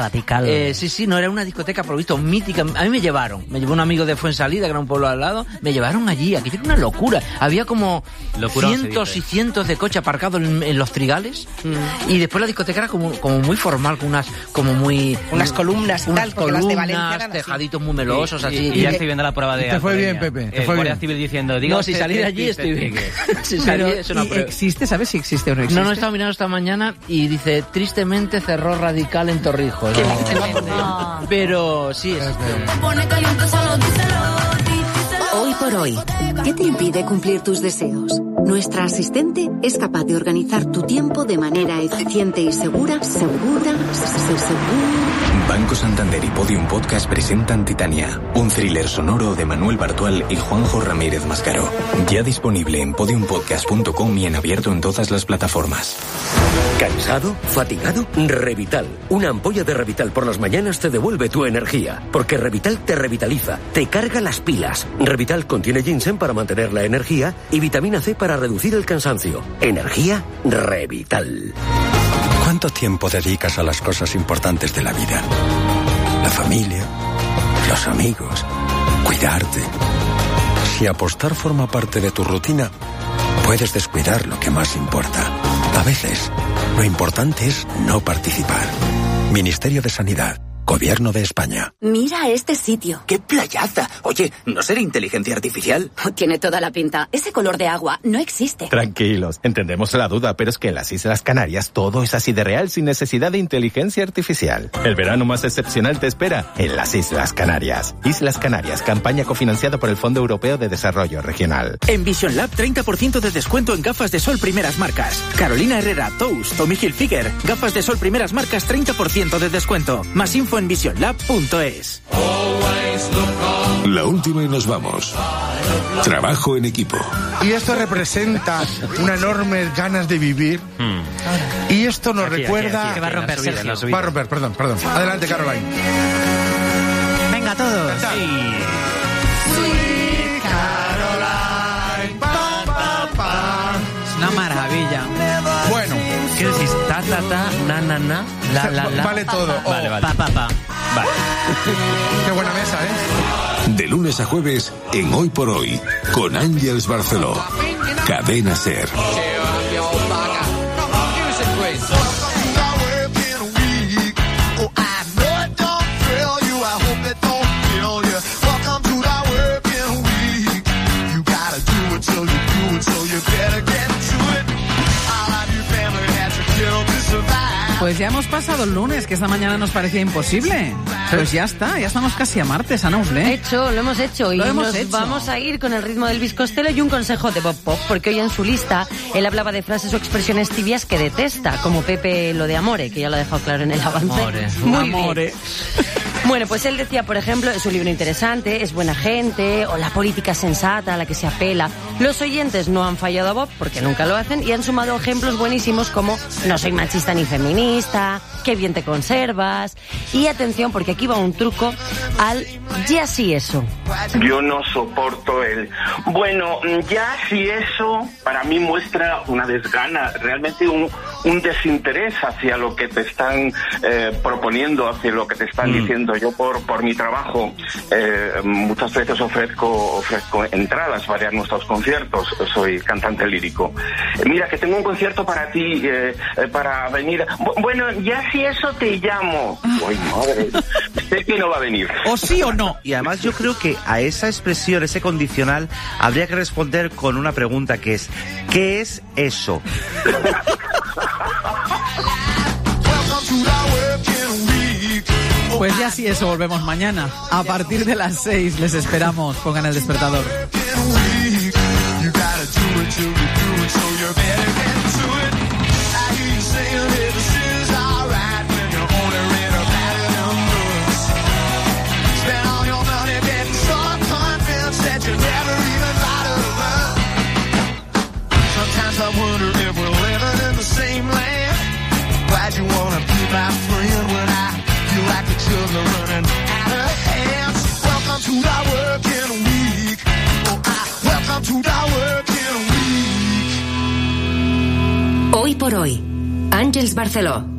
Radical. Sí, no era una discoteca, por lo visto, mítica. A mí me llevó un amigo de Fuensalida, que era un pueblo al lado, me llevaron allí, aquello era una locura. Había como cientos y cientos de coches aparcados en los trigales, y después la discoteca era como muy formal, con unas columnas y tal, porque las de Valencia eran tejaditos muy melosos, así. Y ya estoy viendo la prueba de... Te fue bien, Pepe, te fue bien. Civil diciendo... Si salí de allí estoy bien. ¿Existe? ¿Sabes si existe o no existe? No, he estado mirando esta mañana y dice, tristemente cerró Radical en Torrijos. Pero sí, Hoy por hoy, ¿qué te impide cumplir tus deseos? Nuestra asistente es capaz de organizar tu tiempo de manera eficiente y segura. Banco Santander y Podium Podcast presentan Titania, un thriller sonoro de Manuel Bartual y Juanjo Ramírez Mascaró. Ya disponible en podiumpodcast.com y en abierto en todas las plataformas. ¿Cansado? ¿Fatigado? Revital. Una ampolla de Revital por las mañanas te devuelve tu energía. Porque Revital te revitaliza, te carga las pilas. Revital contiene ginseng para mantener la energía y vitamina C para reducir el cansancio. Energía Revital. ¿Cuánto tiempo dedicas a las cosas importantes de la vida? La familia, los amigos, cuidarte. Si apostar forma parte de tu rutina, puedes descuidar lo que más importa. A veces, lo importante es no participar. Ministerio de Sanidad. Gobierno de España. Mira este sitio. ¡Qué playaza! Oye, ¿no será inteligencia artificial? Tiene toda la pinta. Ese color de agua no existe. Tranquilos, entendemos la duda, pero es que en las Islas Canarias todo es así de real sin necesidad de inteligencia artificial. El verano más excepcional te espera en las Islas Canarias. Islas Canarias, campaña cofinanciada por el Fondo Europeo de Desarrollo Regional. En Vision Lab, 30% de descuento en gafas de sol primeras marcas. Carolina Herrera, Toast, Tommy Hilfiger. Gafas de sol primeras marcas, 30% de descuento. Más info en visionlab.es. La última y nos vamos. Trabajo en equipo. Y esto representa una enorme ganas de vivir. Y esto nos recuerda... Que va a romper, Sergio. Va a romper, perdón. Adelante, Caroline. Venga, todos. Sweet Caroline. Es una maravilla. Bueno. ¿Qué decís? Ta, na, la. Vale todo. Vale. Pa. Vale. Qué buena mesa, De lunes a jueves en Hoy por Hoy, con Ángeles Barceló. Cadena SER. Pues ya hemos pasado el lunes, que esta mañana nos parecía imposible. Pues ya está, ya estamos casi a martes, Ana Uslé. Lo hemos hecho y vamos a ir con el ritmo del Elvis Costello y un consejo de Bob Pop, porque hoy en su lista él hablaba de frases o expresiones tibias que detesta, como Pepe lo de amore, que ya lo ha dejado claro en el avance. Muy bien. Bueno, pues él decía, por ejemplo, es un libro interesante, es buena gente, o la política sensata a la que se apela. Los oyentes no han fallado a Bob, porque nunca lo hacen, y han sumado ejemplos buenísimos como no soy machista ni feminista, qué bien te conservas, y atención, porque aquí va un truco al ya sí eso. Yo no soporto el bueno, ya sí eso, para mí muestra una desgana, realmente un desinterés hacia lo que te están proponiendo, hacia lo que te están diciendo. Yo por mi trabajo muchas veces ofrezco entradas para nuestros conciertos, soy cantante lírico. Mira, que tengo un concierto para ti, para venir. Bueno, ya si eso te llamo. Ay, madre, sé que no va a venir. ¿O sí o no? Y además yo creo que a esa expresión, ese condicional, habría que responder con una pregunta que es, ¿qué es eso? Pues ya sí, eso, volvemos mañana. A partir de las 6 les esperamos. Pongan el despertador. Hoy por hoy, Ángeles Barceló.